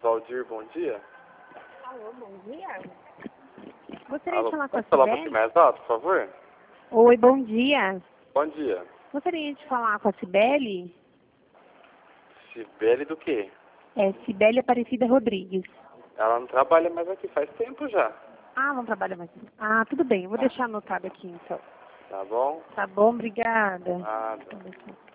Valdir, bom dia. Alô, bom dia. Gostaria Alô, de falar com a pode falar um pouquinho Cibele? mais alto, por favor? Oi, bom dia. Bom dia. Gostaria de falar com a Cibele? Cibele do quê? É Cibele Aparecida Rodrigues. Ela não trabalha mais aqui, faz tempo já. Ah, não trabalha mais. Ah, tudo bem, eu vou deixar anotado aqui então. Tá bom? Tá bom, obrigada. Nada. Vou deixar.